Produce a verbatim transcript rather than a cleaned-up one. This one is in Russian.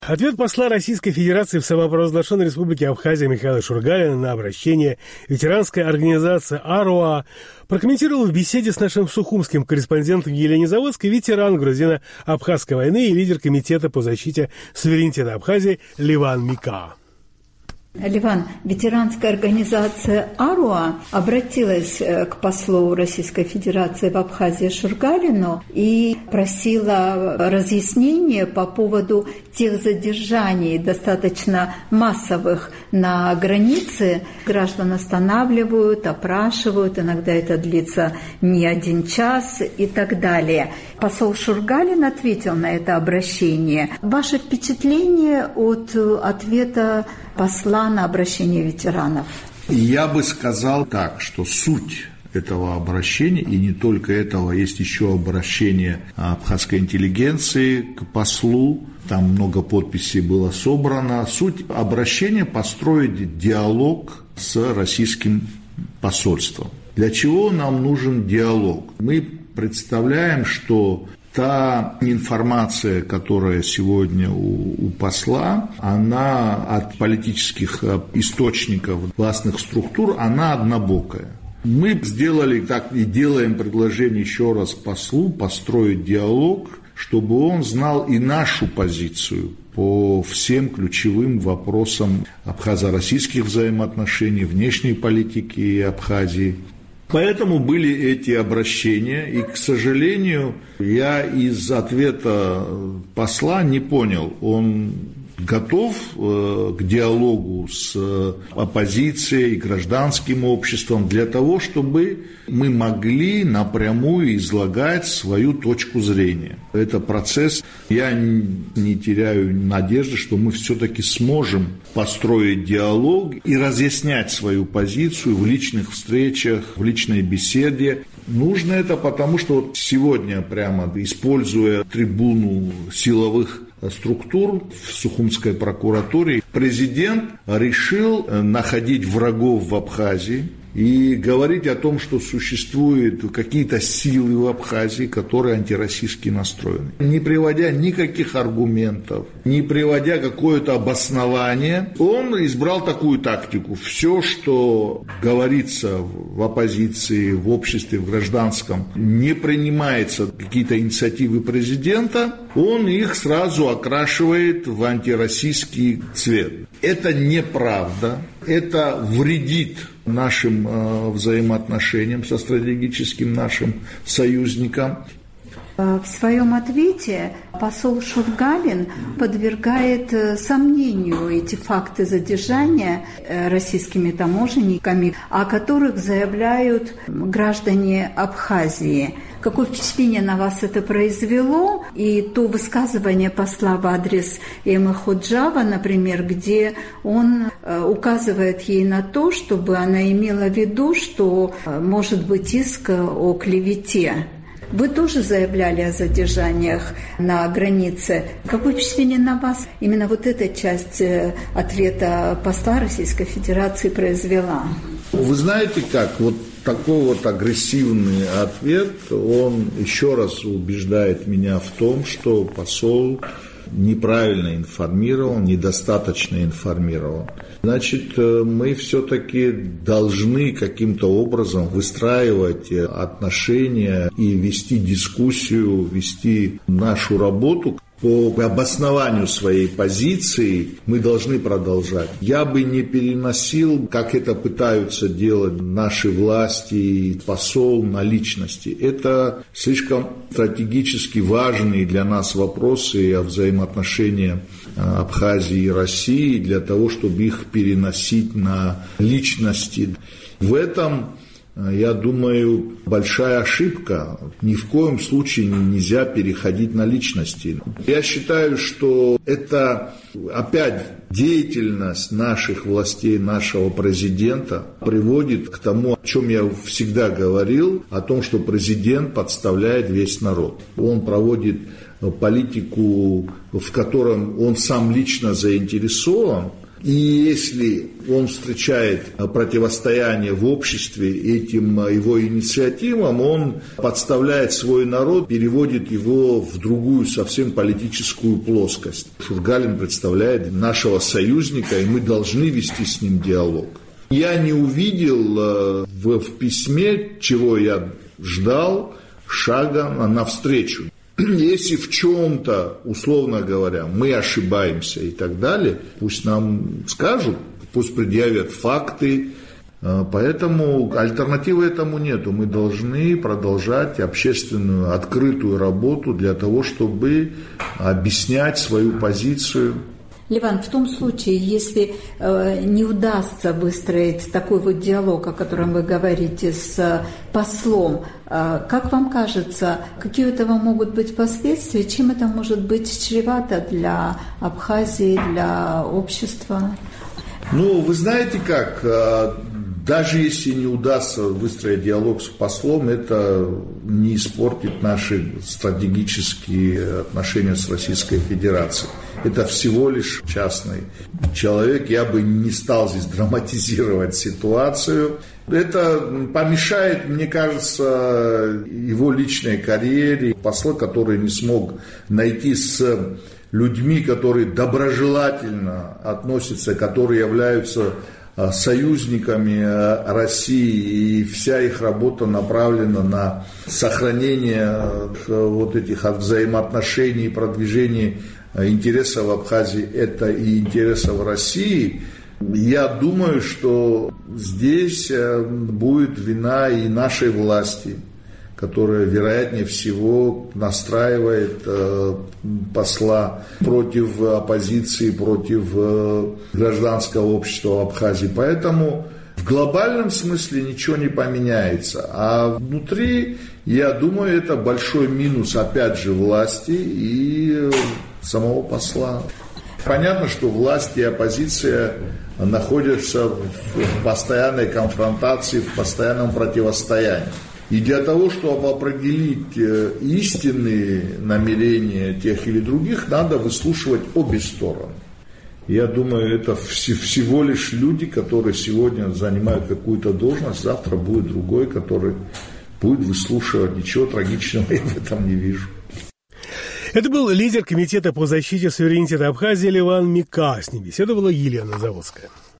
Ответ посла Российской Федерации в самопровозглашенной Республике Абхазия Михаила Шургалина на обращение ветеранской организации АРОА прокомментировал в беседе с нашим сухумским корреспондентом Еленой Заводской ветеран грузино-абхазской войны и лидер комитета по защите суверенитета Абхазии Ливан Мика. Ливан, ветеранская организация АРОА обратилась к послу Российской Федерации в Абхазии Шургалину и просила разъяснения по поводу тех задержаний, достаточно массовых на границе. Граждан останавливают, опрашивают, иногда это длится не один час и так далее. Посол Шургалин ответил на это обращение. Ваше впечатление от ответа посла на обращение ветеранов? Я бы сказал так, что суть этого обращения, и не только этого, есть еще обращение абхазской интеллигенции к послу, там много подписей было собрано. Суть обращения – построить диалог с российским посольством. Для чего нам нужен диалог? Мы представляем, что та информация, которая сегодня у, у посла, она от политических источников, властных структур, она однобокая. Мы сделали так и делаем предложение еще раз послу построить диалог, чтобы он знал и нашу позицию по всем ключевым вопросам абхазо-российских взаимоотношений, внешней политики Абхазии. Поэтому были эти обращения, и, к сожалению, я из ответа посла не понял, он готов к диалогу с оппозицией и гражданским обществом для того, чтобы мы могли напрямую излагать свою точку зрения. Это процесс. Я не теряю надежды, что мы все-таки сможем построить диалог и разъяснять свою позицию в личных встречах, в личной беседе. Нужно это потому, что вот сегодня, прямо используя трибуну силовых структур в Сухумской прокуратуре, президент решил находить врагов в Абхазии и говорить о том, что существуют какие-то силы в Абхазии, которые антироссийски настроены. Не приводя никаких аргументов, не приводя какое-то обоснование, он избрал такую тактику. Все, что говорится в оппозиции, в обществе, в гражданском, не принимается какие-то инициативы президента, он их сразу окрашивает в антироссийский цвет. Это неправда, это вредит нашим э, взаимоотношениям со стратегическим нашим союзником. В своем ответе посол Шургалин подвергает сомнению эти факты задержания российскими таможенниками, о которых заявляют граждане Абхазии. Какое впечатление на вас это произвело? И то высказывание посла в адрес Эммы Ходжава, например, где он указывает ей на то, чтобы она имела в виду, что может быть иск о клевете. Вы тоже заявляли о задержаниях на границе. Какое впечатление на вас именно вот эта часть ответа посла Российской Федерации произвела? Вы знаете как, вот такой вот агрессивный ответ, он еще раз убеждает меня в том, что посол неправильно информировал, недостаточно информировал. Значит, мы все-таки должны каким-то образом выстраивать отношения и вести дискуссию, вести нашу работу. По обоснованию своей позиции мы должны продолжать. Я бы не переносил, как это пытаются делать наши власти и посол, на личности. Это слишком стратегически важные для нас вопросы о взаимоотношениях Абхазии и России, для того, чтобы их переносить на личности. В этом, я думаю, большая ошибка. Ни в коем случае нельзя переходить на личности. Я считаю, что это опять деятельность наших властей, нашего президента приводит к тому, о чем я всегда говорил, о том, что президент подставляет весь народ. Он проводит политику, в котором он сам лично заинтересован, И если он встречает противостояние в обществе этим его инициативам, он подставляет свой народ, переводит его в другую совсем политическую плоскость. Шургалин представляет нашего союзника, и мы должны вести с ним диалог. Я не увидел в, в письме, чего я ждал, шага навстречу. Если в чем-то, условно говоря, мы ошибаемся и так далее, пусть нам скажут, пусть предъявят факты. Поэтому альтернативы этому нету. Мы должны продолжать общественную открытую работу для того, чтобы объяснять свою позицию. Леван, в том случае, если э, не удастся выстроить такой вот диалог, о котором вы говорите, с э, послом, э, как вам кажется, какие у этого могут быть последствия, чем это может быть чревато для Абхазии, для общества? Ну, вы знаете как, э, даже если не удастся выстроить диалог с послом, это не испортит наши стратегические отношения с Российской Федерацией. Это всего лишь частный человек. Я бы не стал здесь драматизировать ситуацию. Это помешает, мне кажется, его личной карьере. Посла, который не смог найти с людьми, которые доброжелательно относятся, которые являются союзниками России, и вся их работа направлена на сохранение вот этих взаимоотношений и продвижение интересов Абхазии, это и интересов России. Я думаю, что здесь будет вина и нашей власти, которая, вероятнее всего, настраивает э, посла против оппозиции, против э, гражданского общества в Абхазии. Поэтому в глобальном смысле ничего не поменяется. А внутри, я думаю, это большой минус, опять же, власти и э, самого посла. Понятно, что власть и оппозиция находятся в постоянной конфронтации, в постоянном противостоянии. И для того, чтобы определить истинные намерения тех или других, надо выслушивать обе стороны. Я думаю, это всего лишь люди, которые сегодня занимают какую-то должность, завтра будет другой, который будет выслушивать. Ничего трагичного я в этом не вижу. Это был лидер Комитета по защите суверенитета Абхазии Леван Мика. С ним беседовала Елена Заводская.